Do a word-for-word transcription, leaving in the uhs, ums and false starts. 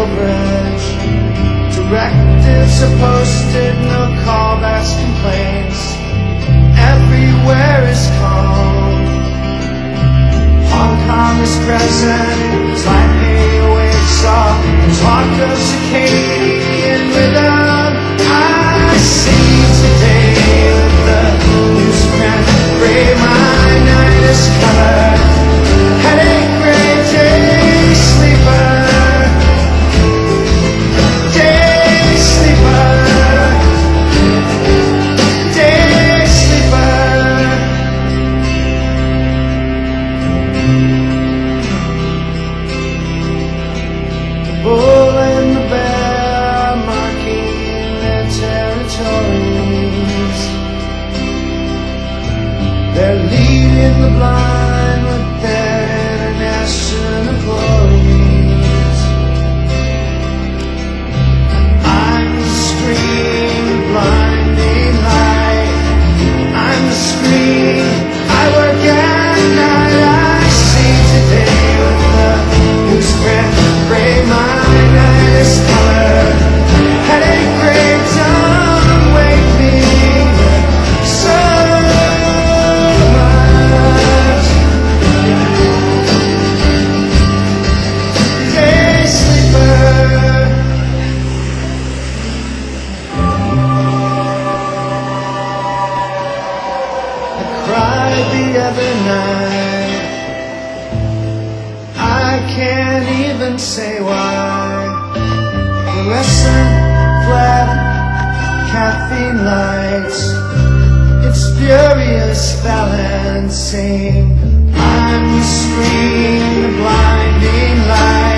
overage. Directives are posted, no callbacks, complaints. Everywhere is calm. Hong Kong is present, Taipei awaits all the talk of circadian rhythm. I see today with the newsprint gray, my night is colored. Headache gray, day sleeper. Day sleeper. Day sleeper. The bull and the bear marking their territories. They're leading the blind with their international glories. I'm the screen, blinding light. I'm the screen, I work at night. I see today with the newsprint gray, my night is colored. Headache gray, don't wake me so much. Day sleeper. I cried the other night. I can't even say why. Fluorescent, flat, caffeine lights. It's furious balancing. I'm the screen, the blinding light.